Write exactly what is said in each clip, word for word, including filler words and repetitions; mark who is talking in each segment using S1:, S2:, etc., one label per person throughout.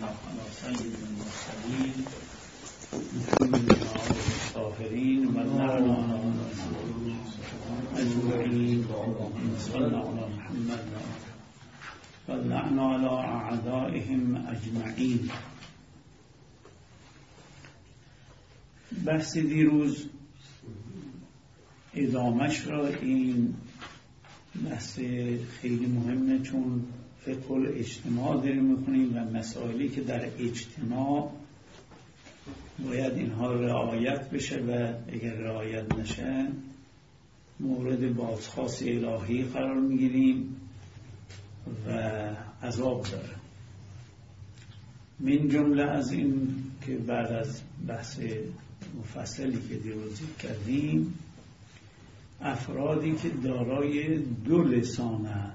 S1: الله على سيد المرسلين محمد وآله الطاهرين واللعنة أجمعين صلى على محمد واللعنة على أعدائهم أجمعين. بحث دیروز ادامش را، این بحث خیلی مهمه چون فقه الاجتماع داریم میکنیم و مسائلی که در اجتماع باید اینها رعایت بشه و اگر رعایت نشه مورد بازخواست الهی قرار میگیریم و عذاب داره. من جمله از این که بعد از بحث مفصلی که دیروز کردیم، افرادی که دارای دو لسانن،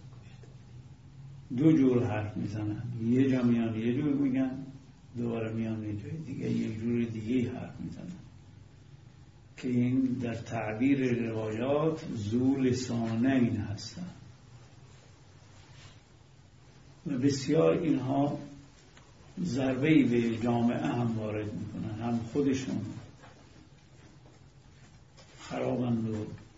S1: دو جور حرف میزنن، یه جا میان یه جور میگن، دوباره میان یه جای دیگه یه جور دیگه حرف میزنن، که این در تعبیر روایات ذو لسانین هستن و بسیار اینها ضربه‌ای به جامعه هم وارد میکنن، هم خودشون خرابند و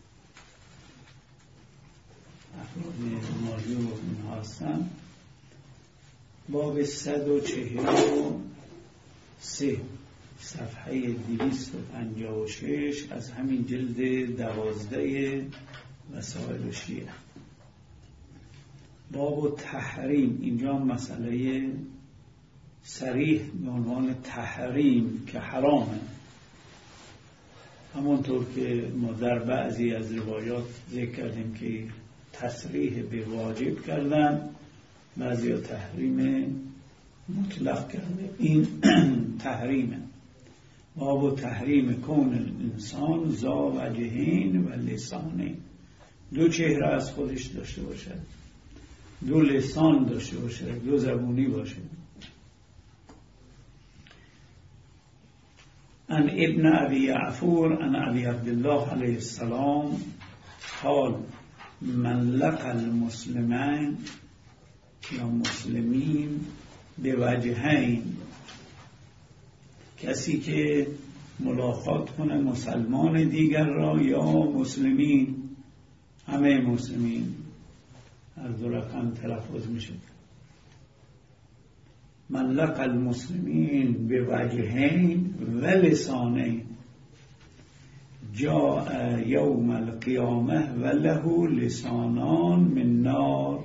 S1: افراد ماجور اینها هستن. باب صد و چهل و سه صفحه دویست و پنجاه و شش از همین جلد دوازده وسائل شیعه. باب و تحریم، اینجا مسئله صریح به عنوان تحریم که حرامه، همونطور که ما در بعضی از روایات ذکر کردیم که تصریح به واجب کردن، بعضی ها تحریم مطلق کرده. این تحریمه. باب و تحریم کون الانسان ذا وجهین و لسانین، دو چهره از خودش داشته باشه، دو لسان داشته باشه، دو زبونی باشه. ان ابن ابی یعفور ان ابی عبدالله علیه السلام قال من لقى المسلمین یا مسلمین به وجهین، کسی که ملاقات کنه مسلمان دیگر را یا مسلمین، همه مسلمین، هر دو رقم تلفظ میشه. من لقى المسلمین به وجهین و لسانین جاء یوم القیامه و له لسانان من نار.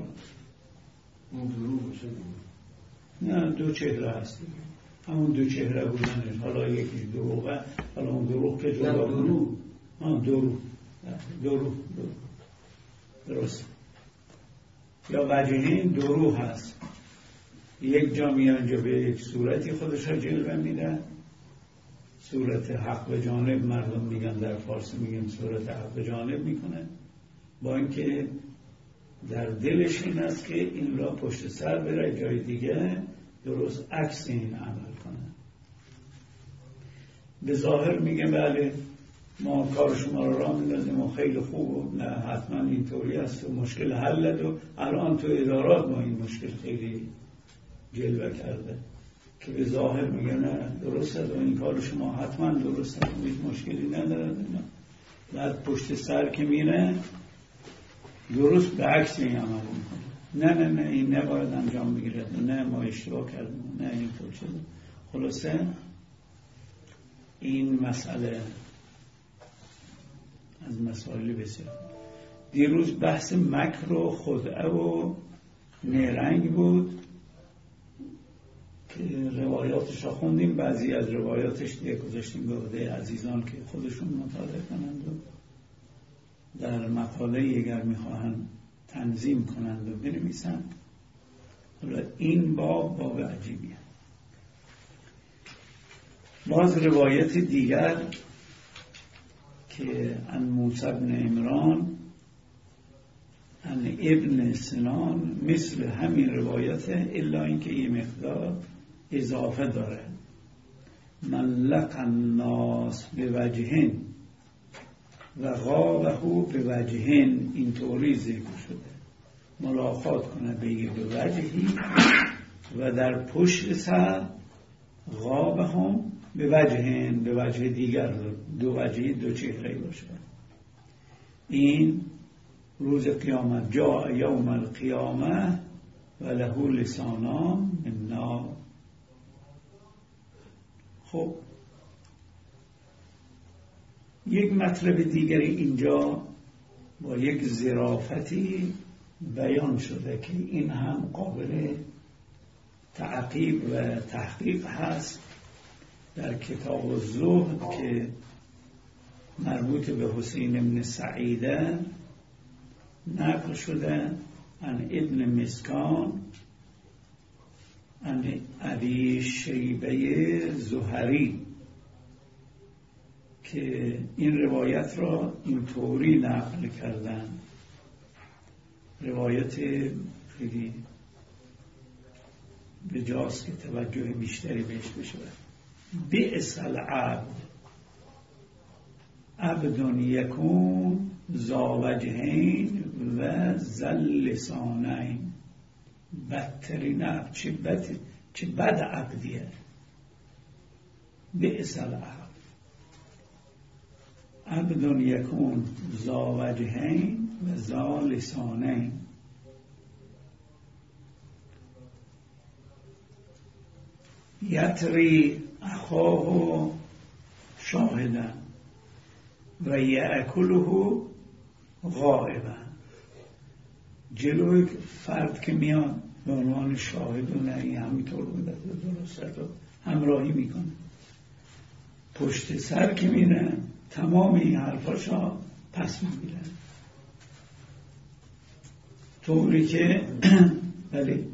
S1: نه، دو چهره هست، همون دو چهره بودنش، حالا یکی دروغه، حالا اون دروغ که جدا دروغ ها دروغ دروغ درست. یا وجهین دروغ هست، یک جا میان جا به یک صورتی خودش را جلوه میده، صورت حق به جانب مردم میگن، در فارسی میگن صورت حق به جانب میکنه، با اینکه در دلش این است که این را پشت سر بره جای دیگه درست عکس این عمل کنه. به ظاهر میگه بله ما کار شما رو راه میدازیم و خیلی خوب، نه حتما اینطوری است و مشکل حلت و الان تو ادارات ما این مشکل خیلی جلوه کرده، که به ظاهر میگه نه درسته و این کار شما حتما درسته و هیچ مشکلی نداره. بعد پشت سر که میره درست به عکس این عمل میکنه، نه نه نه این نباید انجام بگیرد، نه ما اشتباه کردیم، نه این طور شده. خلاصه این مسئله از مسائل بسیار. دیروز بحث مکر و خدعه و نیرنگ بود که روایاتش را خوندیم، بعضی از روایاتش دیگه گذاشتیم به عهده عزیزان که خودشون مطالعه کنند و در مقاله اگر میخواهند تنظیم کنند و بنویسند. حالا این باب باب عجیبیه. باز روایت دیگر که ان موسی بن عمران ان ابن سنان مثل همین روایته، الا اینکه این مقدار اضافه داره. من لقى الناس به وجهین و غابه به وجهین، این طوری ذکر شده، ملاقات کنه بگه به وجهی و در پشت سر غاب هم به وجه به وجه دیگر دو وجه دو چهره باشه. این روز قیامت جاء یوم القیامه و له لسانان من نار. خب یک مطلب دیگری اینجا با یک ظرافتی بیان شده که این هم قابل تعقیب و تحقیق هست در کتاب الزهد که مربوط به حسین بن سعیده نقل شده عن ابن مسکان عن ابی شیبه زهری که این روایت را اینطوری نقل کردن، روایت خیلی به جاست که توجه بیشتری بهش بشه. بئس العبد عبد یکون ذا وجهین و ذا لسانین. بدترین عبد، چه بد چه بد عبدیه. بئس العبد عبد یکون ذا وجهین و ذا لسانین. یتری اخاه شاهدا و یأکله غائبا. جلوی فرد که میاد به عنوان شاهد و نه همینطور بوده درسته رو همراهی میکنه، پشت سر که میره تمام این حرفاشا پس میگیره، طوری که بله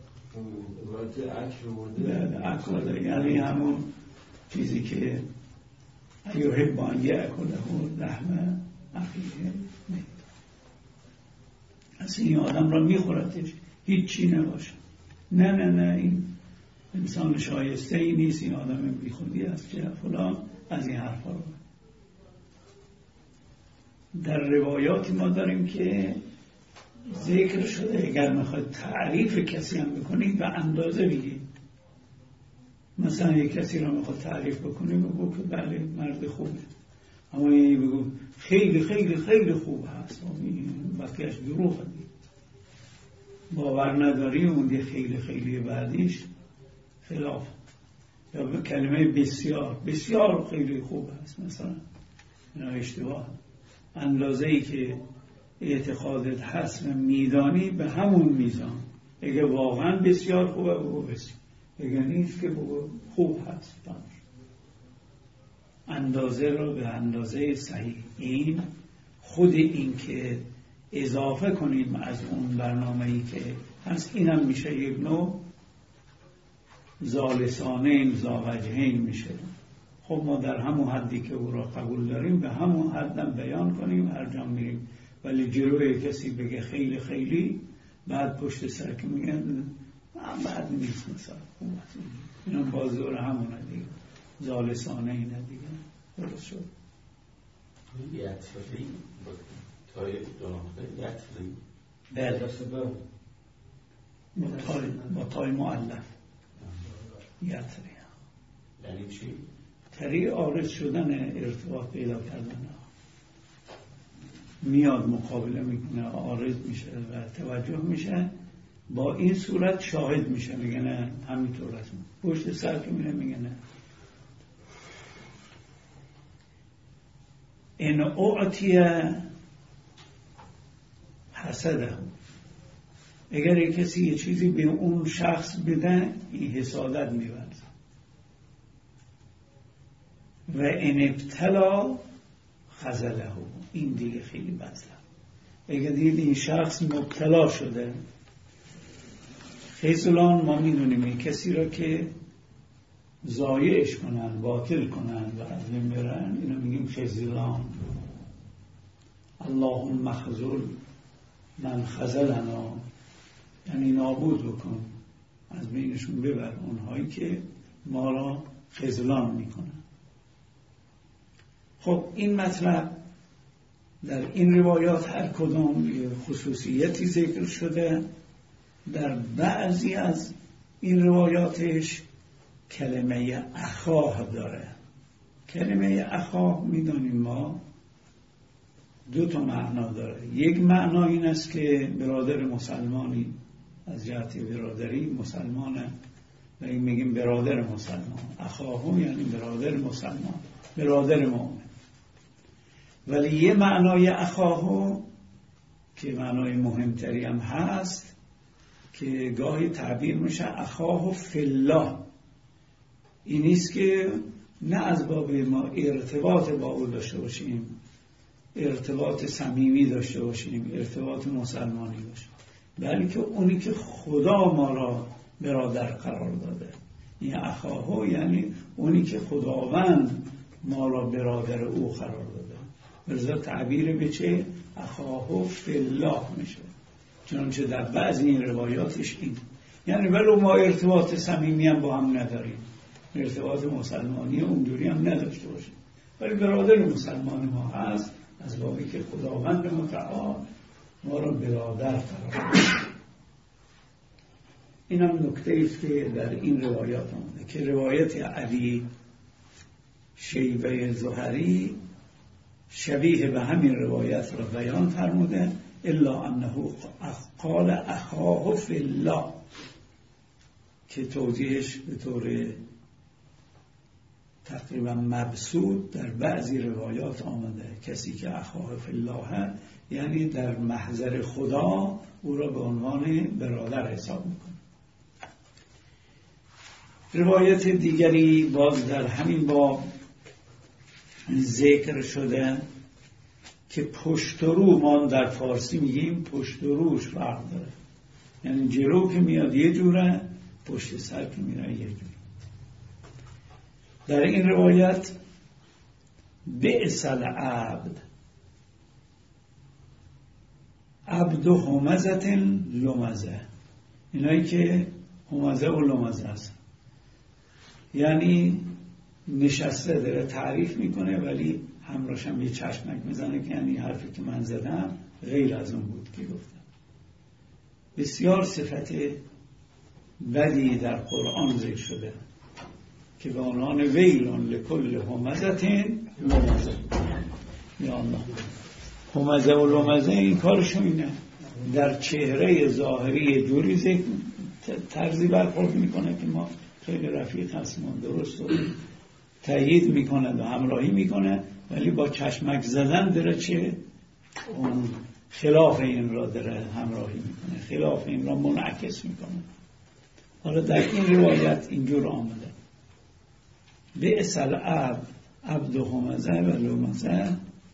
S1: اکل، یعنی همون چیزی که ایوهب بان یأکله لحم اخیه میت، اصلا این آدم را میخوردش هیچ چی نباشه. نه نه نه این انسان شایسته ای نیست، این آدم بیخودی است که فلان، از این حرفا رو. در روایات ما داریم که ذکر شده اگر میخواید تعریف کسی هم بکنید به اندازه بگید. مثلا یک کسی را میخواد تعریف بکنید بگو که بله مرد خوبه، اما یعنی بگو خیلی خیلی خیلی خوب هست، بقیهش دروغ دید، باور نداری اون دی خیلی خیلی بعدیش خلاف. یا به کلمه بسیار بسیار خیلی خوب هست مثلا، اینا اشتباه. اندازه ای که اعتقادت هست و میدانی به همون میزان، اگه واقعا بسیار خوبه بگو بسیار، اگه نیست که بگو خوب هست. اندازه رو به اندازه صحیح. این خود این که اضافه کنیم از اون برنامه‌ای که هست، اینم میشه یک نوع ذالسانین ذاوجهین میشه. خب ما در همون حدی که او را قبول داریم به همون حدم بیان کنیم هر جا میریم، ولی جلوی کسی بگه خیلی خیلی بعد پشت سر که میگن بعد نیست مثلا اینا باز دور همونه دیگه، ذالسانین دیگه. درست شد.
S2: یتری تای دو نقطه یتری
S1: بله با تای با تای مؤلف یتری.
S2: یعنی چی؟
S1: تری عارض شدن، ارتباط پیدا کردن، میاد مقابله میکنه، عارض میشه و توجه میشه، با این صورت شاهد میشه، میگه نه همینطور است. پشت سر که میره میگه نه. این اعطیه حسده، اگر یک کسی یه چیزی به اون شخص بده این حسادت میبرد. و این ابتلا خزله، این دیگه خیلی بدله. اگر دید این شخص مبتلا شده، خزلان ما میدونیم این کسی را که ضایعش کنن، باطل کنن و از این برن، اینو میگیم خزلان. اللهم خذل من خذلنا، یعنی نابود بکن، از بینشون ببر اونهایی که ما را خذلان میکنن. خب این مطلب در این روایات هر کدام خصوصیتی ذکر شده. در بعضی از این روایاتش کلمه اخاه داره. کلمه اخاه میدونیم ما دو تا معنا داره. یک معنا این است که برادر مسلمانی از جهت برادری مسلمانه و این میگیم برادر مسلمان، اخاهم یعنی برادر مسلمان، برادر مؤمن. ولی یه معنای اخاهو که معنای مهمتری هم هست که گاهی تعبیر میشه اخاهو فی الله. این نیست که نه از باب ما ارتباط با او داشته باشیم، ارتباط صمیمی داشته باشیم، ارتباط مسلمانی داشته، بلکه اونی که خدا ما را برادر قرار داده. این اخاهو یعنی اونی که خداوند ما را برادر او قرار داده. برزا تعبیر به چه؟ اخاهو فی الله میشه، چنانچه در بعضی این روایاتش این، یعنی ولو ما ارتباط صمیمی هم با هم نداریم، ارتباط مسلمانی اونجوری هم نداشته باشیم، ولی برادر مسلمان ما هست از بابی که خداوند متعال ما را برادر قرار داده. این هم نکته ایست که در این روایات آمده که روایت علی شیبه زهری شبیه به همین روایت را بیان فرموده، الا انه قال اخاه فی الله، که توضیحش به طور تقریبا مبسوط در بعضی روایات آمده. کسی که اخاه فی الله یعنی در محضر خدا او را به عنوان برادر حساب میکنه. روایت دیگری باز در همین باب ذکر شده که پشت رو، ما در فارسی میگیم پشت روش فرق داره، یعنی جلو که میاد یه جوره، پشت سر که میره یه جوره. در این روایت بئس العبد عبد همزة لمزه، اینایی که همزه و لمزه هست، یعنی نشسته داره تعریف میکنه ولی همراهش هم یه چشمک میزنه که یعنی حرفی که من زدم غیر از اون بود که گفتم. بسیار صفت بدی در قرآن ذکر شده که به عنوان ویلون لکل همزة لمزه. یا الله، همزه و لمزه این کارشون اینه، در چهره ظاهری جوری ذکر طرزی برخورد میکنه که ما خیلی رفیق هستیم، درست و تأیید میکنه و همراهی میکنه، ولی با چشمک زدن داره چه اون خلاف این را داره همراهی میکنه، خلاف این را منعکس میکنه. حالا در این روایت اینجور آمده بئس العبد عبد همزه و لمزه،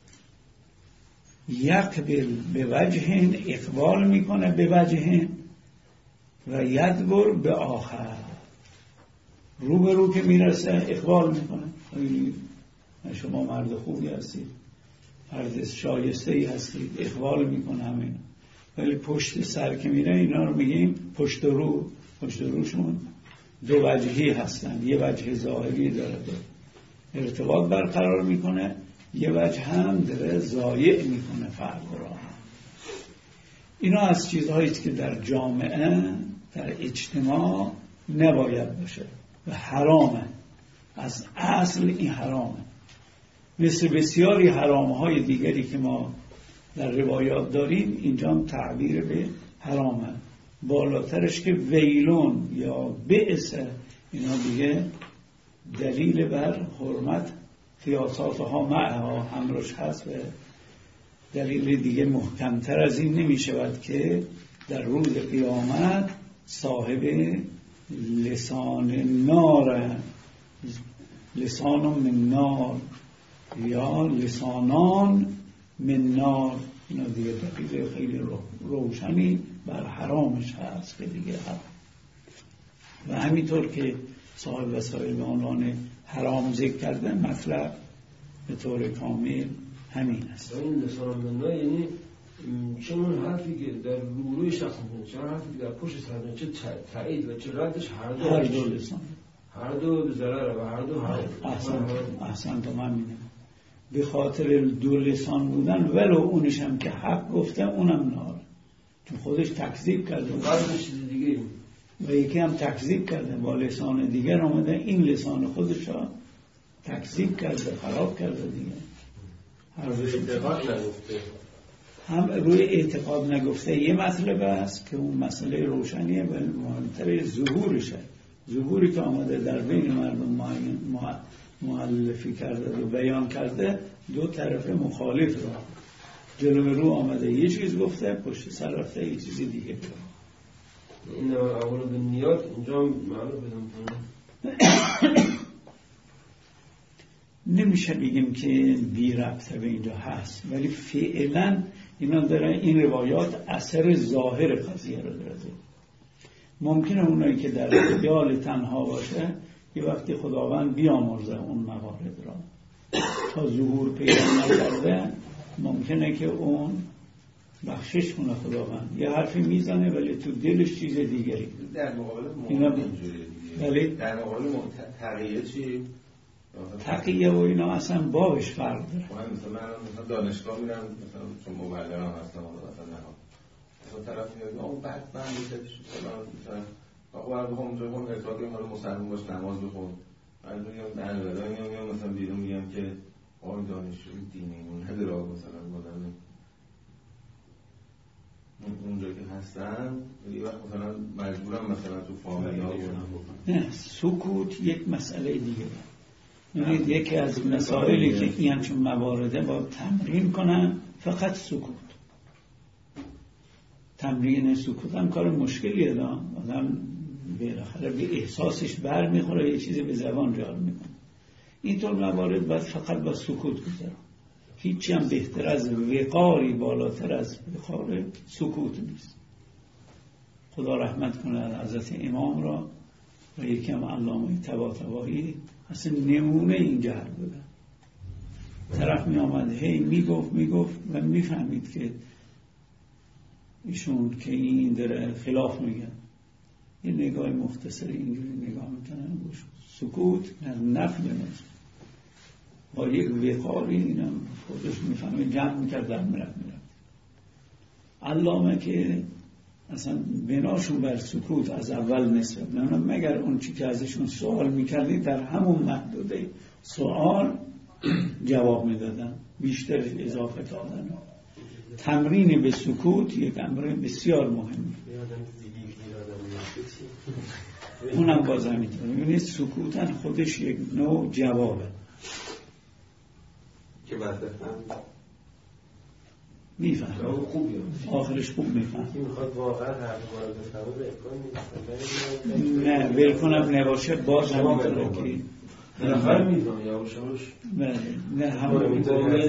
S1: یقبل به وجه، اقبال میکنه به وجه، و یدبر به آخر، رو به رو که میرسه اقبال میکنه. شما مرد خوبی هستید، مرد شایسته ای هستید، اقبال میکنه همین. ولی پشت سر که میره اینا رو میگیم پشت رو. پشت روشون دو وجهی هستن، یه وجه ظاهری داره ارتباط برقرار میکنه، یه وجه هم داره ضایع میکنه فرق را. اینا از چیزهایی که در جامعه، در اجتماع نباید باشه و حرامه، از اصل این حرامه. مثل بسیاری حرامهای دیگری که ما در روایات داریم، اینجا هم تعبیر به حرامه. بالاترش که ویلون یا بئس، اینا دیگه دلیل بر حرمت قیاساتها معها همراش هست و دلیل دیگه محکمتر از این نمی شود که در روز قیامت صاحب لسان نار، لسان من نار یا لسانان من نار، اینا دیگه دلیل خیلی روشنی بر حرامش هست که دیگه حرام. و همینطور که صاحب وسائل به عنوان حرام ذکر کرده، مطلب به طور کامل همین است.
S3: این لسان من نار یعنی چون حرفی که در روی شخص میکنه، چون حرفی که در پشت سر چه تایید و چه ردش، هر دو
S1: هر دو لسان،
S3: هر دو به ضرر و هر دو حرام.
S1: احسن احسن تو من میدونم به خاطر دو لسان بودن، ولو اونش هم که حق گفته اونم نار، چون خودش تکذیب کرده.
S3: بعد چیز دیگه
S1: و یکی هم تکذیب کرده، با لسان دیگر آمده این لسان خودش را تکذیب کرده، خراب کرده دیگه.
S4: روی اعتقاد نگفته،
S1: هم روی اعتقاد نگفته یه مطلب است که اون مسئله روشنیه و مهمتر ظهورشه. ظهوری که آمده در بین مردم مؤلفی کرده و بیان کرده، دو طرف مخالف را جلو رو آمده یه چیز گفته، پشت سر رفته یه چیزی دیگه گفته.
S3: این اول به نیات اینجا معلوم بدم
S1: نمیشه بگیم که بی ربطه به اینجا هست، ولی فعلا اینا داره این روایات اثر ظاهر قضیه رو داره. ممکنه اونایی که در خیال تنها باشه یه وقتی خداوند بیامرزه اون موارد را تا ظهور پیدا نکرده، ممکنه که اون بخشش کنه خداوند. یه حرفی میزنه ولی تو دلش چیز دیگری.
S2: در مقابل مؤمن اینجوریه
S1: ولی
S2: در مقابل تقیه چی؟
S1: تقیه و اینا اصلا بابش فرق داره.
S2: من مثلا من مثلا دانشگاه میرم، مثلا چون مبلغم هستم مثلا نه مثلا طرف میگه اون بعد من میشه فلان مثلا آقا بعد بخوام اونجا خون اعتقاد کنم حالا مسلمان باش نماز بخون، بعد میگم نه نه میگم مثلا بیرون میگم که آقا دانشجو دینی اون نداره مثلا مدام اونجا که هستن یه وقت مثلا مجبورم مثلا تو فامیل ها
S1: نه سکوت یک مسئله دیگه. یعنی یکی از مسائلی که این همچون موارده با تمرین کنن فقط سکوت. تمرین سکوت هم کار مشکلیه دا. آدم بالاخره به احساسش بر میخوره، یه چیزی به زبان جار میکنه. اینطور موارد باید فقط با سکوت گذارم. هیچی هم بهتر از وقاری بالاتر از وقار سکوت نیست. خدا رحمت کنه حضرت امام را و یکی هم علامه طباطبایی اصلا نمونه این جهل بودن. طرف می آمد هی می گفت می گفت و می فهمید که ایشون که این داره خلاف میگن. یه نگاه مختصر اینجوری نگاه میکنن، سکوت نفی نیست. با یک وقاری اینم خودش میفهمه جمع میکرد در میرفت میرفت. علامه که اصلا بناشون بر سکوت از اول نسبت نمونم، مگر اون چی که ازشون سوال میکردی در همون محدوده سوال جواب میدادن، بیشتر اضافه کردن. تمرین به سکوت یک امر بسیار مهمه. اونم باز همینطوره. یعنی سکوتن خودش یک نوع جوابه
S4: که بعد بفهم
S1: میفهم
S3: خوبی
S1: آخرش خوب میفهم.
S4: این میخواد واقعا هر دوباره بفهمه به
S1: نه ول کنم نباشه باز همینطوره که
S3: بالاخره میدونم یواش یواش
S1: نه همون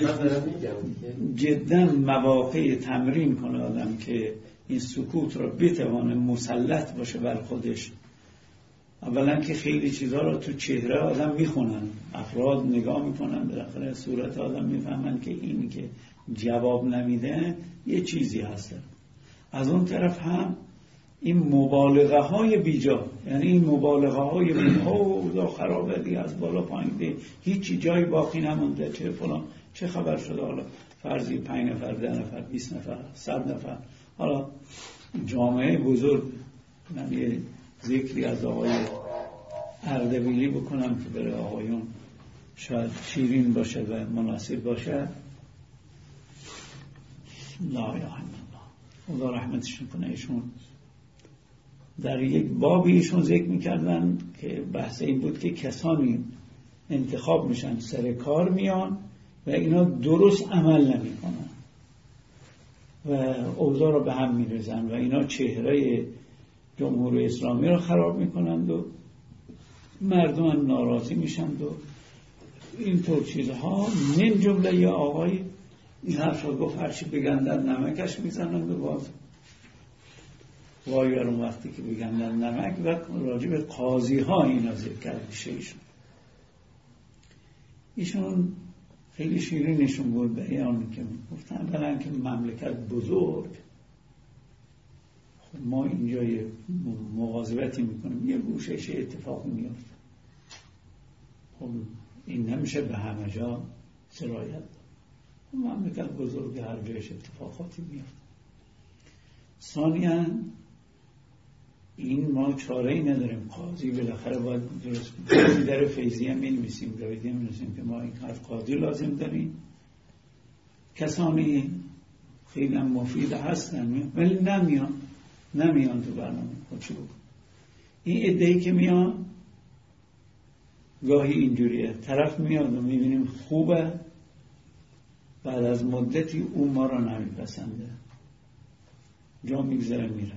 S1: جدا مواقع تمرین کنه آدم که این سکوت را بتوانه مسلط باشه بر خودش. اولا که خیلی چیزها را تو چهره آدم میخونن، افراد نگاه میکنن، بالاخره صورت آدم میفهمن که این که جواب نمیده یه چیزی هست. از اون طرف هم این مبالغه های بیجا، یعنی این مبالغه های بیجا و خرابه دیگه از بالا پایین دی هیچی جایی باقی نمونده، چه فلان چه خبر شده، حالا فرضی پنج نفر ده نفر بیست نفر صد نفر، حالا جامعه بزرگ. من یه ذکری از آقای اردبیلی بکنم که برای آقایون شاید شیرین باشه و مناسب باشه. لا اله الا الله، خدا رحمتشون کنه. ایشون در یک بابی ایشون ذکر میکردن که بحث این بود که کسانی انتخاب میشن سر کار میان و اینا درست عمل نمی کنن و اوضاع رو به هم میریزن و اینا چهره جمهوری اسلامی رو خراب میکنند و مردم ناراضی میشند و اینطور چیزها. من جمله یه آقای این حرف رو گفت هرچی بگندن نمکش میزنند و باز وای اون وقتی که بگندن نمک. و راجع به قاضی ها اینا ذکر کرد ایشون. ایشون خیلی شیرینشون بود بیان که گفتن بلن که مملکت بزرگ، ما اینجا یه مواظبتی میکنیم یه گوشش اتفاق میفته، خب این نمیشه به همه جا سرایت داد. مملکت بزرگ هر جایش اتفاقاتی میفته. ثانیاً این ما چاره ای نداریم، قاضی بالاخره باید درست کنیم. در فیضی هم می‌نویسیم جایدی می‌نویسیم که ما این قاضی لازم داریم. کسانی خیلی هم مفید هستن ولی نمیان نمیان تو برنامه خودشو بکن. این عده‌ای که میان گاهی اینجوریه، طرف میاد و میبینیم خوبه، بعد از مدتی اون ما را نمیپسنده، جا میگذره میره.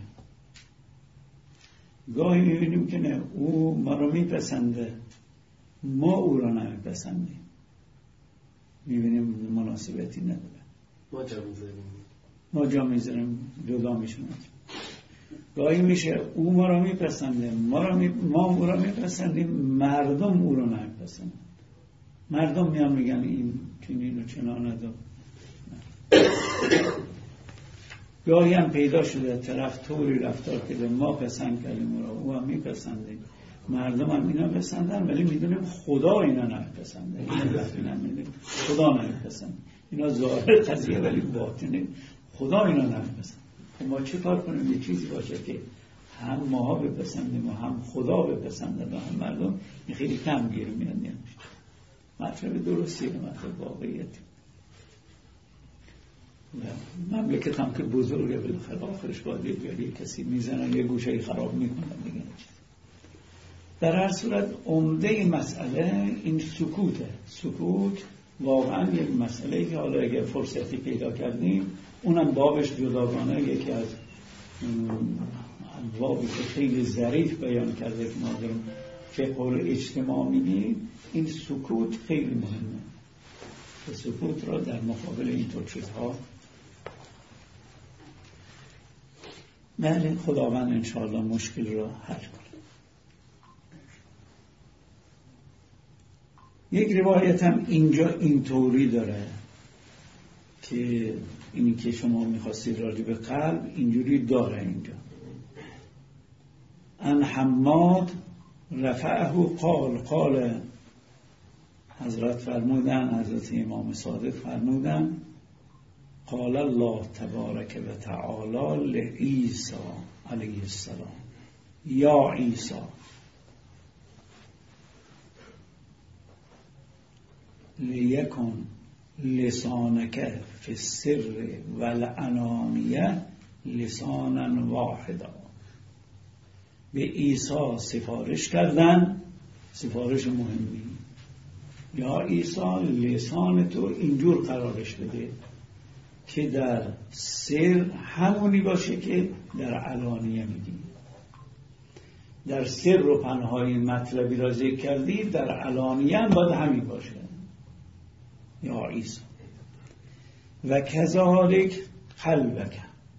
S1: گاهی میبینیم که نه، او ما را میپسنده، ما او را نمیپسندیم، میبینیم مناسبتی نداره،
S4: ما جا میذاریم
S1: ما جا میذاریم جدا میشونیم. گاهی میشه او ما را میپسنده، ما, را می... ما او را میپسندیم، مردم او را نمیپسندن. مردم میان میگن این چنین و چنانه دو. گاهی هم پیدا شده طرف طوری رفتار که ما پسند کردیم او را، او هم میپسنده، مردم هم اینا پسندن، ولی میدونیم خدا اینا نمیپسنده، اینا میدونیم خدا نمیپسنده. اینا ظاهر قضیه ولی باطنه خدا اینا نمیپسنده. ما چه کار کنیم یه چیزی باشه که هم ماها بپسندیم و هم خدا بپسنده و هم مردم؟ این خیلی کم گیر میاد. نمیشه مطلب درستیه، مطلب واقعیتی. مملکت هم که بزرگه بالاخره آخرش باید یه کسی میزنن یه گوشه خراب میکنن دیگه. در هر صورت عمده مسئله این سکوته. سکوت واقعا یک مسئله که حالا اگه فرصتی پیدا کردیم اونم بابش جداگانه یکی از بابی که خیلی ظریف بیان کرده که ما داریم فقه اجتماع میگیم، این سکوت خیلی مهمه. سکوت را در مقابل اینطور چیزها بله خداوند انشاءالله مشکل را حل کنه. یک روایت هم اینجا اینطوری داره که اینی که شما میخواستید راجع به قلب اینجوری داره اینجا. ان حماد رفعه قال قال حضرت فرمودن، حضرت امام صادق فرمودن قال الله تبارک و تعالی لعیسی علیه السلام یا عیسی لیکن لسانک فی السر والعلانیه لسانا واحدا. به عیسی سفارش کردن، سفارش مهمی، یا عیسی لسان تو اینجور قرارش بده که در سر همونی باشه که در علانیه میگی. در سر و پنهایی مطلبی را ذکر کردی، در علانیه هم باید همین باشه یا عیسی. و کذالک قلبک،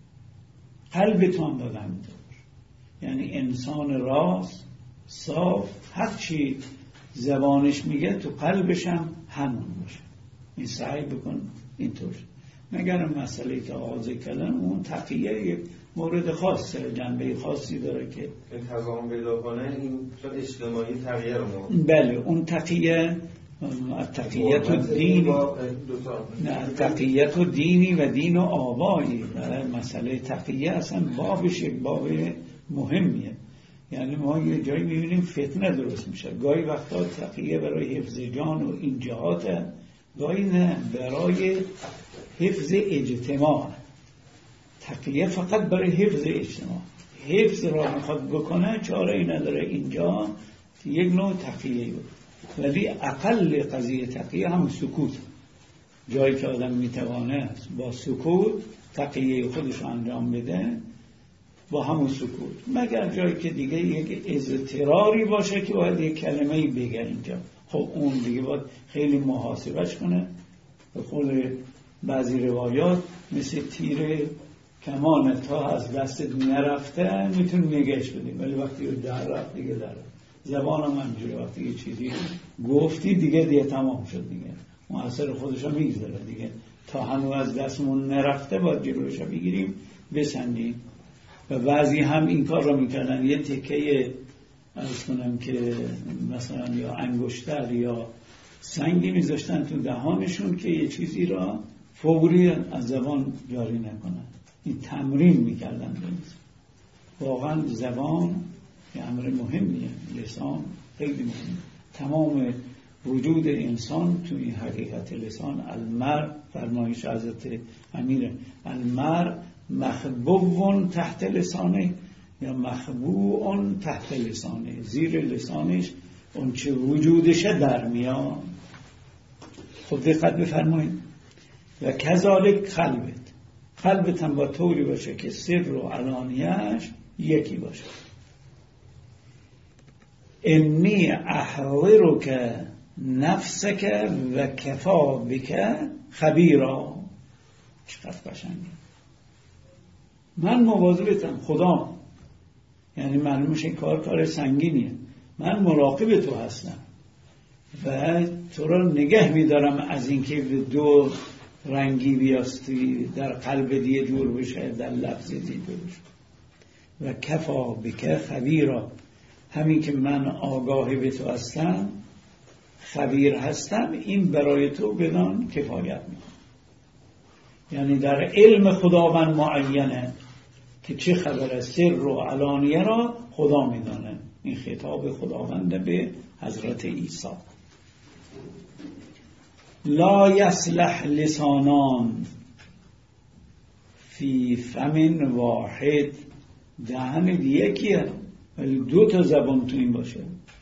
S1: قلب تو هم باید همین باشه. یعنی انسان راست صاف هر چی زبانش میگه تو قلبش هم همون باشه. این سعی بکن اینطور. مگر مسئله که آغاز کردن اون تقیه یک مورد خاصه، جنبه خاصی داره که
S4: تضامن پیدا کنه، این چون اجتماعی تقیه رو ما
S1: بله اون تقیه تقیت و دینی نه تقیت و دینی و دین و آبایی. مسئله تقیه اصلا بابش یک باب مهمیه. یعنی ما یه جایی میبینیم فتنه درست میشه، گاهی وقتا تقیه برای حفظ جان و این جهاته، گاهی نه برای حفظ اجتماع. تقیه فقط برای حفظ اجتماع، حفظ را میخواد بکنه چاره ای نداره اینجا یک نوع تقیه بود. ولی اقل قضیه تقیه هم سکوت، جایی که آدم میتوانه با سکوت تقیه خودش رو انجام بده با همون سکوت، مگر جایی که دیگه یک اضطراری باشه که باید یک کلمه‌ای بگه اینجا، خب اون دیگه باید خیلی محاسبش کنه. به قول بعضی روایات مثل تیر کمان تا از دست نرفته میتونی نگهش بدیم، ولی وقتی در رفت دیگه در رفت. زبان هم همجوره، وقتی یه چیزی گفتی دیگه دیگه تمام شد، دیگه اون اثر خودش رو میگذاره دیگه. تا هنو از دستمون نرفته باید جلوش رو بگیریم بسندیم. و بعضی هم این کار رو میکردن، یه تکه عرض کنم که مثلا یا انگشتر یا سنگی میذاشتن تو دهانشون که یه چیزی را فوری از زبان جاری نکنن. این تمرین میکردن. واقعا زبان یه امر مهمیه، لسان خیلی مهمه. تمام وجود انسان تو این حقیقت لسان. المرء، فرمایش حضرت امیر، المرء مخبوون تحت لسانه یا مخبوون تحت لسانه، زیر لسانش اون چه وجودشه در میاد. خب دقت بفرمایید. و کذالک قلبت، قلبت هم با طوری باشه که سر و علانیش یکی باشه. انی احضرک نفسک و کفا بک خبیرا. چقدر قشنگه. من مواظبتم، خدا، یعنی معلومش این کار کار سنگینیه، من مراقب تو هستم و تو را نگه میدارم از اینکه به دو رنگی بیاستی، در قلب دیگه جور بشه، در لفظ دیگه جور بشه. و کفا بک خبیرا، همین که من آگاهی به تو هستم، خبیر هستم، این برای تو بدان کفایت میکنه. یعنی در علم خداوند معینه که چه خبر، سر و علانیه را خدا میدانه. این خطاب خداوند به حضرت عیسی. لا یصلح لسانان فی فم واحد، دهن یکیه ولی دو تا زبان تو این باشه.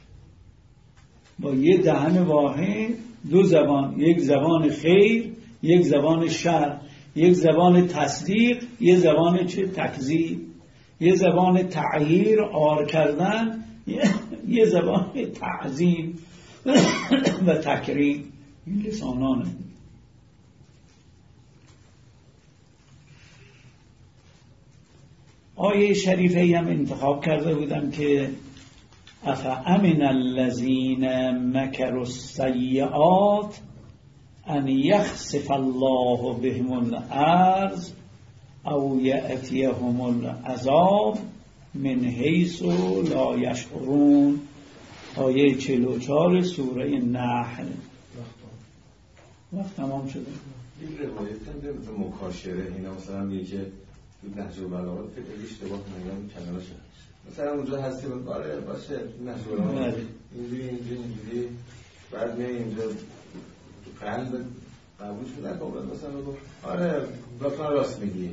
S1: با یه دهن واحد دو زبان، یک زبان خیر، یک زبان شر، یک زبان تصدیق، یک زبان چه تکذیب، یک زبان تعییر آر کردن، یک زبان تعظیم و تکریم. این لسانانه. آیه شریفه هم انتخاب کرده بودم که افامن الذین مکروا السیئات ان یخسف الله بهم الارض او یأتیهم العذاب من حیث لا یشعرون. آیه چهل و چهار سوره نحل. وقت تمام شده.
S2: این روایت هم به مکاشره اینا مثلا میگه که نهج البلاغه فکر اشتباه نمیگم کلمه شد. مثلا اونجا هستی بود آره باشه نهج البلاغه اینجوری اینجوری اینجوری بعد می اینجا تو قلب قبول شد نکنه مثلا بگو آره لطفا راست میگی.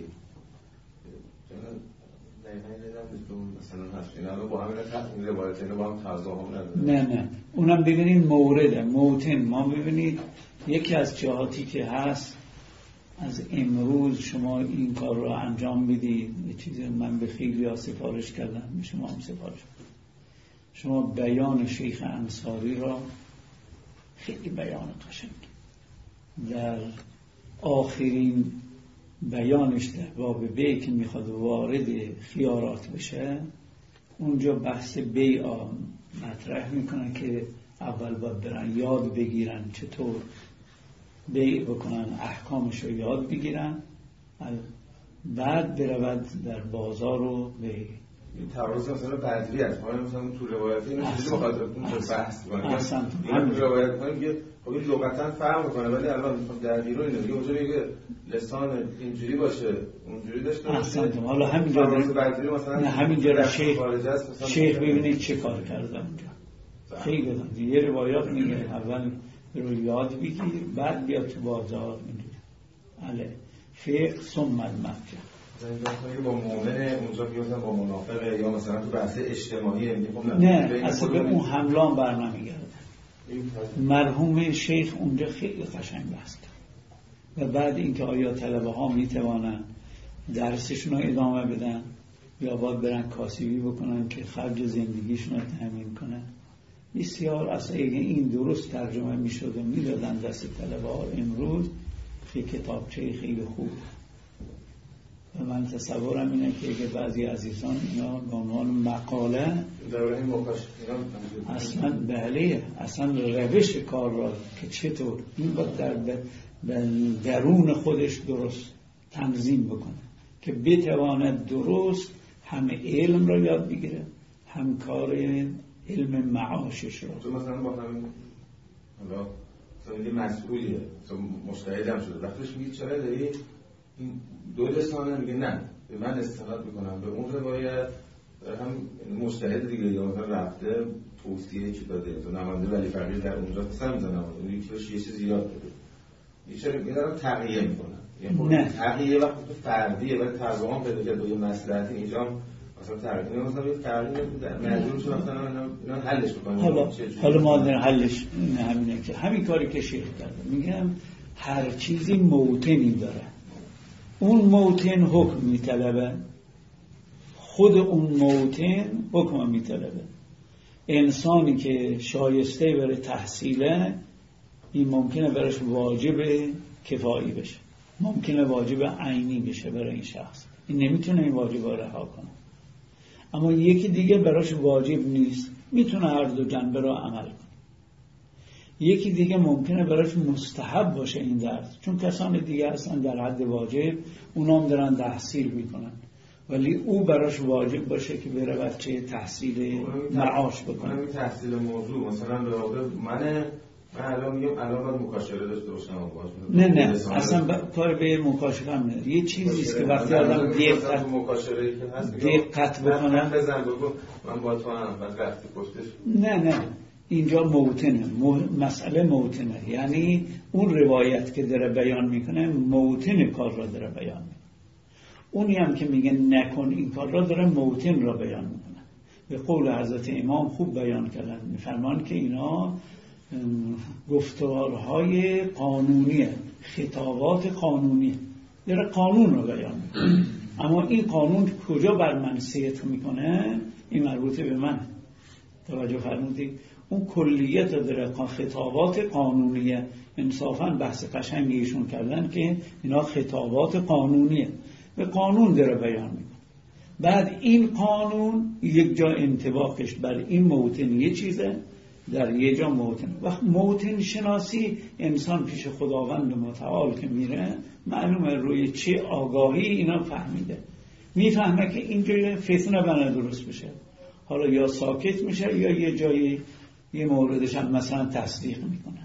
S2: مثلا هست اینا رو با همین تطمیل روایت اینا با هم تضاهم نداره.
S1: نه نه اونم ببینید مورده موتن. ما ببینید یکی از جهاتی که هست از امروز شما این کار رو انجام بدید، یه چیزی من به خیلی ها سفارش کردم، به شما هم سفارش کردم. شما بیان شیخ انصاری را خیلی بیان قشنگ در آخرین بیانش در باب بی که میخواد وارد خیارات بشه، اونجا بحث بیع مطرح میکنن که اول باید برن یاد بگیرن چطور بیع بکنن، احکامش رو یاد بگیرن، بعد برود در بازار رو بیع.
S2: این تعارض مثلا بدوی است. ما مثلا تو روایت اینو چیزی بخاطر اون بحث کنیم.
S1: اصلا
S2: همین روایت کنیم که خب این لغتا فرق میکنه ولی الان میخوام در بیرون اینو دیگه اونجوری که لسان اینجوری باشه اونجوری داشته باشه.
S1: اصلا حالا همینجا
S2: بدوی مثلا
S1: نه همینجا شیخ شیخ ببینید چه کار کرده اونجا. خیلی بدن یه روایات میگه اول رو یاد بگیر بعد بیا تو بازار اینجوری. اله فقه ثم المتجر.
S2: مثلا با مؤمن اونجا بیوزن با منافقه یا مثلا تو بحث اجتماعی
S1: نه اصلا به اون حملان بر نمیگرده. مرحوم شیخ اونجا خیلی قشنگ بحث کرد و بعد اینکه آیا طلبه ها میتوانن درسشون رو ادامه بدن یا باید برن کاسبی بکنن که خرج زندگیشون رو تامین کنن. بسیار اصلا این درست ترجمه میشد و میدادن دست طلبه ها. امروز خیلی کتابچه خیلی خوب و من تصورم اینه که اگه بعضی عزیزان اینا به عنوان مقاله اصلا بله اصلا روش کار را که چطور این باید در درون خودش درست تنظیم بکنه که بتواند درست هم علم را یاد بگیره هم کار علم معاشش را.
S2: تو مثلا با همین حالا مثلا مسئولیه مجتهدم شده وقتش میگه چرا داری این دو لسانه میگه نه به من استناد میکنم به اون روایت هم مجتهد دیگه یا مثلا رفته توصیه چی داده تو نماینده ولی فقیه در اونجا مثلا میزنم اون یکی یه چیزی زیاد داده میشه میذارم تغییر میکنن
S1: نه
S2: تغییر وقت فردیه ولی ترجمه پیدا کرده یه مصلحتی اینجا مثلا تغییر مثلا یه تغییر مجبور شدن مثلا اینا حلش بکنن.
S1: حالا حالا ما در حلش همینه که همین کاری که شیخ کرده میگم هر چیزی موطنی داره، اون موطن حکم میطلبه، خود اون موطن حکم میطلبه. انسانی که شایسته برای تحصیله این ممکنه برایش واجب کفایی بشه، ممکنه واجب عینی بشه برای این شخص، این نمیتونه این واجب رو رها کنه. اما یکی دیگه برایش واجب نیست، میتونه هر دو جنبه رو عمل کنه. یکی دیگه ممکنه برایش مستحب باشه این درس، چون کسان دیگه هستن در حد واجب اونا هم دارن تحصیل میکنن، ولی او براش واجب باشه که بره بچه تحصیل معاش بکنه.
S2: من تحصیل موضوع مثلا به واقع من من الان میگم الان باید مکاشفه داشته باشم
S1: نه نه اصلا با... کار به مکاشفه هم نه، یه چیزی است که وقتی آدم دقت
S2: مکاشفه که هست
S1: دقت بکنه
S2: بزن بگو من با تو هم بعد وقتی پشتش
S1: نه نه اینجا موطنه، مسئله موطنه، یعنی اون روایت که داره بیان میکنه موطن کار را داره بیان میکنه. اونی هم که میگه نکن این کار را داره موطن را بیان میکنه. به قول حضرت امام خوب بیان کردن، میفرمان که اینا گفتارهای قانونیه، خطابات قانونیه، داره قانون را بیان میکنه. اما این قانون کجا بر من صدق میکنه؟ این مربوطه به من. توجه فرمودید؟ اون کلیت داره خطابات قانونیه. انصافاً بحث قشنگی ایشون کردن که اینا خطابات قانونیه، به قانون داره بیان میکنه. بعد این قانون یک جا انطباقش بر این موطن یه چیزه، در یه جا موطن. وقت موطن شناسی انسان پیش خداوند متعال که میره معلومه روی چه آگاهی اینا فهمیده، میفهمه که اینجا فتنه بنا درست بشه، حالا یا ساکت میشه یا یه جایی یه موردش هم مثلا تصدیق میکنه.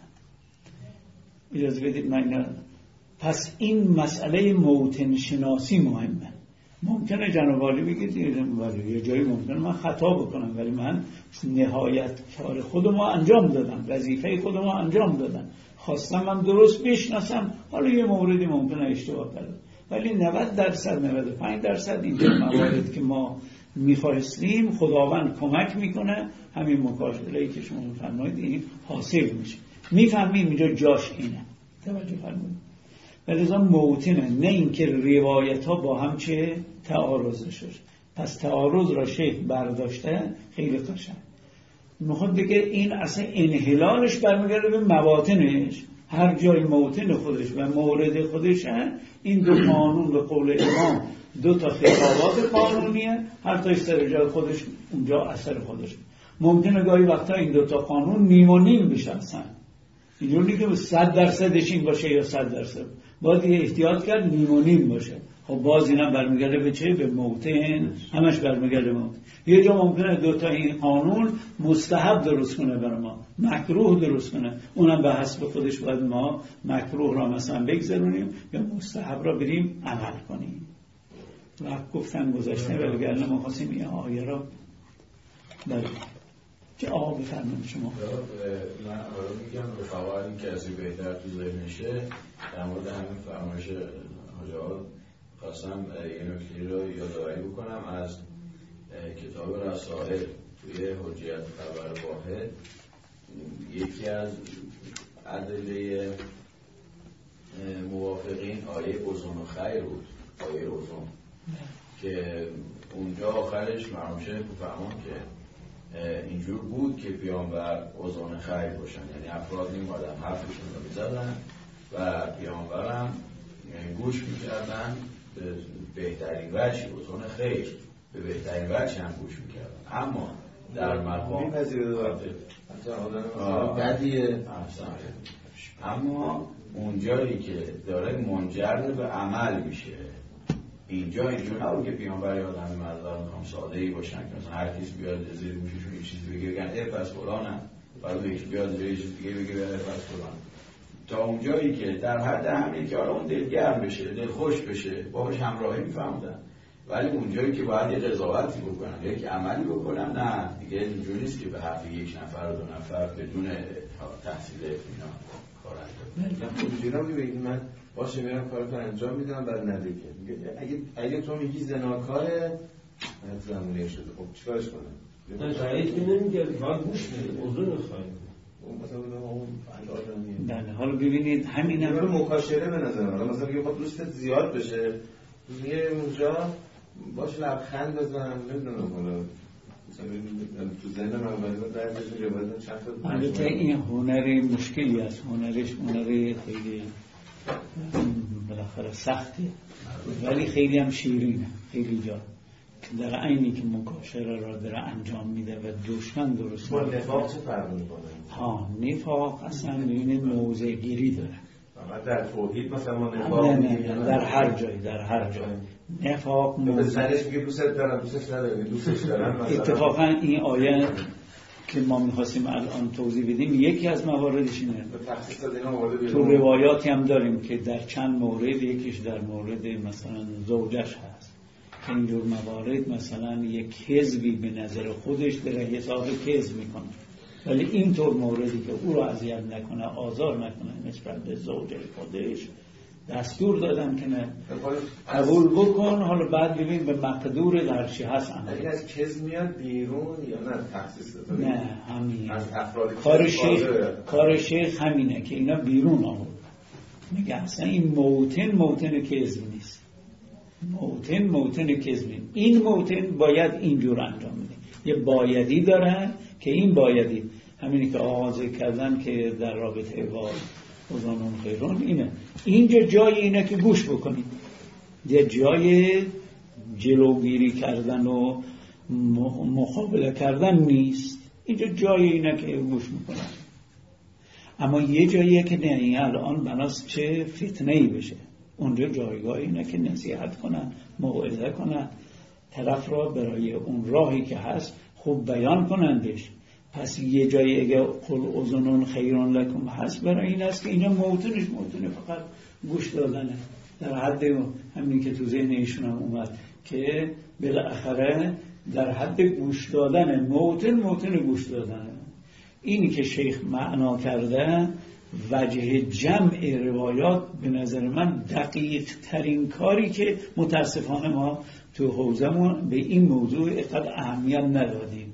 S1: اجازه بدید من اینا. پس این مسئله موطن شناسی مهمه. ممکنه جناب عالی بگید یه جایی ممکنه من خطا بکنم، ولی من نهایت کار خودم انجام دادم، وظیفه خودم انجام دادم، خواستم من درست بشناسم، حالا یه موردی ممکنه اشتباه کردم، ولی نود درصد نود و پنج درصد اینجا موارد که ما میخواستیم خداوند کمک میکنه، همین مکاشفه‌ای که شما فرمایید این حاصل میشه، میفهمیم اینجا جاش اینه. توجه فرمایید. ولذا موطنه، نه اینکه روایت ها با هم چه تعارض شد. پس تعارض را شیخ برداشته خیلی قشنگ میخواد بگه این اصلا انحلالش برمیگرده به مواطنش، هر جای موطن خودش و مورد خودش این دو قانون به قول امام دو تا خطابات قانونیه، هر تایش سر جای خودش اونجا اثر خودش. ممکنه گاهی وقتا این دو تا قانون نیم و نیم بشه، اصلا اینجوری که صد درصدش این باشه یا صد درصد، باید یه احتیاط کرد نیم و نیم باشه. خب باز اینا برمیگرده به چه؟ به موطن، همش برمیگرده به موطن. یه جا ممکنه دوتا این قانون مستحب درست کنه برای ما، مکروه درست کنه، اونم به حسب خودش باید ما مکروه را مثلا بگذارونیم یا مستحب را بریم عمل کنیم. وقت گفتن گذاشته ولی گرنه ما خواستیم این آیه را بریم. چه آقا بفرمایید شما؟
S5: من آره میگم به فوائدی که کسی بهتر تو ذهنشه در مورد همین فرمایش حاجی خواستم یه نکته رو یادآوری بکنم از کتاب رسائل توی حجیت خبر واحد. یکی از ادله موافقین آیه اوزون و خیر بود، آیه اوزون که اونجا آخرش مرحوم شیخ فرمان که اینجور بود که پیامبر اوزون خیر باشن، یعنی افراد میمادن حرفشون رو میزدن و پیامبر هم گوش میکردن به بهترین وجه، اوزون خیر به بهترین وجه هم گوش میکردن. اما در مقام بدیه، اما اونجایی که داره منجر به عمل میشه، اینجا اینجور نبود که پیامبر یا آدم مردار میخوام ساده ای باشن که مثلا هر کسی بیاد زیر گوششون یه چیزی بگه بگن اه پس فلانم، بعد یکی بیاد یه چیز دیگه بگه اه پس فلان، تا اونجایی که در حد همین که حالا اون دلگرم بشه، دل خوش بشه، باهاش همراهی میفهمدن. ولی اونجایی که باید یه قضاوتی بکنن یک عملی بکنن، نه دیگه اینجوری نیست که به حرف یک نفر و دو نفر بدون تحصیل اینا کار انجام بدن.
S2: اونجوری هم میگه من باشه میرم کارو انجام میدم بعد ندیگه میگه اگه اگه تو میگی زناکاره زمونه شده خب چیکارش کنم؟
S3: نه تایید که نمیگه فقط گوش میده اوزون خواهی
S2: اون مثلا اون الان
S1: بله. حالا ببینید همین هم
S2: مکاشره به نظر من مثلا میگه خب دوستت زیاد بشه میگه اونجا باشه لبخند بزن نمیدونم حالا مثلا تو ذهن من باید درجش میگه باید چند تا
S1: البته این هنر مشکلی است، هنرش هنر خیلی بالاخره سخته ولی خیلی هم شیرینه، خیلی جا که در عینی که مکاشره را داره انجام میده و دشمن درست
S2: با نفاق چه فرق میکنه؟
S1: ها نفاق اصلا ببینید موضع گیری داره.
S2: در توحید مثلا ما نفاق
S1: نه نه نه در هر جایی در هر جایی نفاق
S2: موضع به زنش میگه دوست دارم دوستش ندارم دوستش دارم.
S1: اتفاقا این آیه که ما میخواستیم الان توضیح بدیم یکی از مواردش اینه. تو روایاتی هم داریم که در چند مورد، یکیش در مورد مثلا زوجش هست که اینجور موارد مثلا یک کذبی به نظر خودش در حساب کذب میکنه ولی اینطور موردی که او را اذیت نکنه آزار نکنه نسبت به زوجه خودش دستور دادن که نه قبول بکن. حالا بعد ببین به مقدور در چی هست
S2: این از کذب میاد بیرون یا نه تخصیص داده؟
S1: نه همین
S2: از افراد
S1: کار شیخ کار شیخ همینه که اینا بیرون آورد. میگه اصلا این موتن موتن کذب نیست، موتن موتن کذب نیست. این موتن باید اینجور انجام میده. یه بایدی دارن که این بایدی همینی که آغاز کردن که در رابطه با اوزانون خیرون اینه. اینجا جای اینه که گوش بکنید، یه جای جلوگیری کردن و مقابله کردن نیست، اینجا جای اینه که گوش میکنن. اما یه جاییه که نه این الان بناست چه فتنه‌ای بشه، اونجا جایگاه اینه که نصیحت کنن، موعظه کنن، طرف را برای اون راهی که هست خوب بیان کنندش. پس یه جایی اگه قل اذنون خیرون لکم هست برای این است که اینجا موتنش موتنه فقط گوش دادنه، در حد همین که تو ذهن ایشون هم اومد که بالاخره در حد گوش دادن، موتن موتن گوش دادنه. اینی که شیخ معنا کرده وجه جمع روایات به نظر من دقیق ترین کاری که متاسفانه ما تو حوزمون به این موضوع اقدر اهمیت ندادیم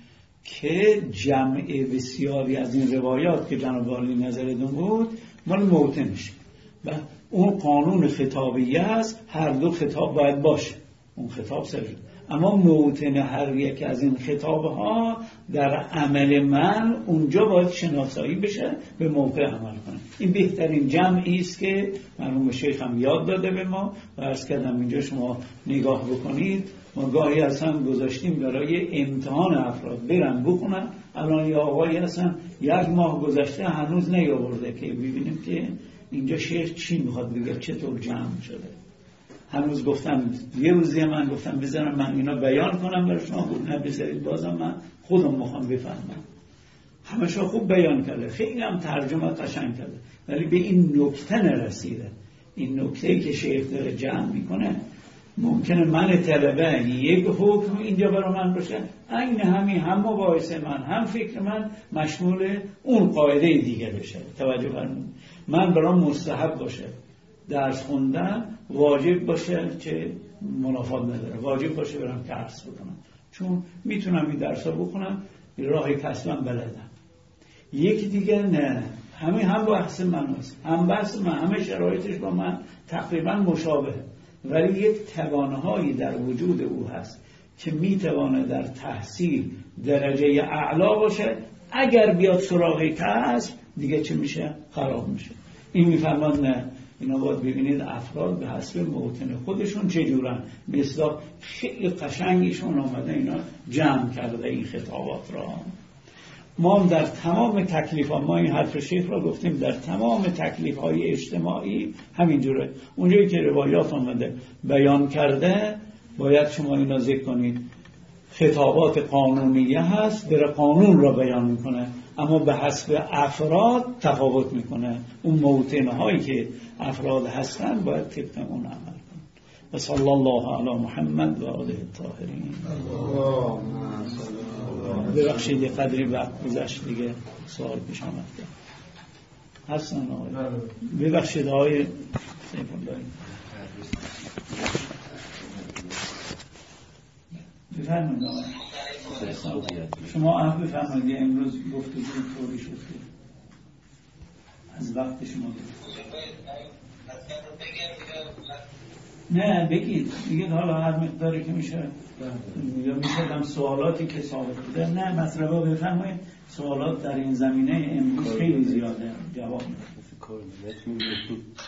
S1: که جمع بسیاری از این روایات که جناب والی نظرتون بود مال موتنش و اون قانون خطابیه است، هر دو خطاب باید باشه، اون خطاب سرشد. اما موتن هر یک از این خطابها در عمل من اونجا باید شناسایی بشه، به موقع عمل کنه. این بهترین جمعی است که مرحوم شیخ هم یاد داده به ما و عرض کردم اینجا شما نگاه بکنید. ما گاهی اصلا گذاشتیم برای امتحان افراد برن بخونن، الان یه آقایی اصلا یک ماه گذشته هنوز نیاورده که ببینیم که اینجا شیخ چی میخواد بگه، چطور جمع شده. هنوز گفتم یه روزی من گفتم بذارم من اینا بیان کنم برای شما، بود نه بذارید بازم من خودم میخوام بفهمم. همشو خوب بیان کرده، خیلی هم ترجمه قشنگ کرده، ولی به این نکته نرسیده. این نکته‌ای که شیخ داره جمع میکنه ممکنه من طلبه یک حکم اینجا برای من باشه، این همین هم مباحثه من هم فکر من مشمول اون قاعده دیگه بشه. توجه فرمایید، من برام مستحب باشه درس خوندن، واجب باشه چه منافات نداره، واجب باشه برام درس بکنم چون میتونم این درسا بکنم، راهی کسبم بلدم. یکی دیگه نه، همین هم بحث من هست، هم بحث من، همه شرایطش با من تقریبا مشابه، ولی یک توانایی در وجود او هست که میتوانه در تحصیل درجه اعلا باشه، اگر بیاد سراغ کسب دیگه چه میشه؟ خراب میشه. این میفرماد نه، اینا باید ببینید افراد به حسب موطن خودشون چجورن. مثلا خیلی قشنگیشون آمده اینا جمع کرده این خطابات را. ما در تمام تکلیف ها، ما این حرف شیخ را گفتیم، در تمام تکلیف های اجتماعی همینجوره. اونجایی که روایات آمده بیان کرده باید شما اینا ذکر کنید. خطابات قانونیه هست، بره قانون را بیان میکنه، اما به حسب افراد تفاوت میکنه. اون موطن هایی که افراد هستن باید طبق اون عمل کنن. و صلی الله علی محمد و آله الطاهرین. ببخشید یه قدری وقت گذشت دیگه سوال پیش آمد هستن آقای ببخشید آقای سیف الله بفرمایید آقای شما عفو بفرمایید امروز گفتگو طوری شد از وقت شما نه بگید بگید حالا هر مقداری که میشه یا میشه هم سوالاتی که ثابت بوده نه مطلبا بفرمایید سوالات در این زمینه امروز خیلی زیاده جواب میده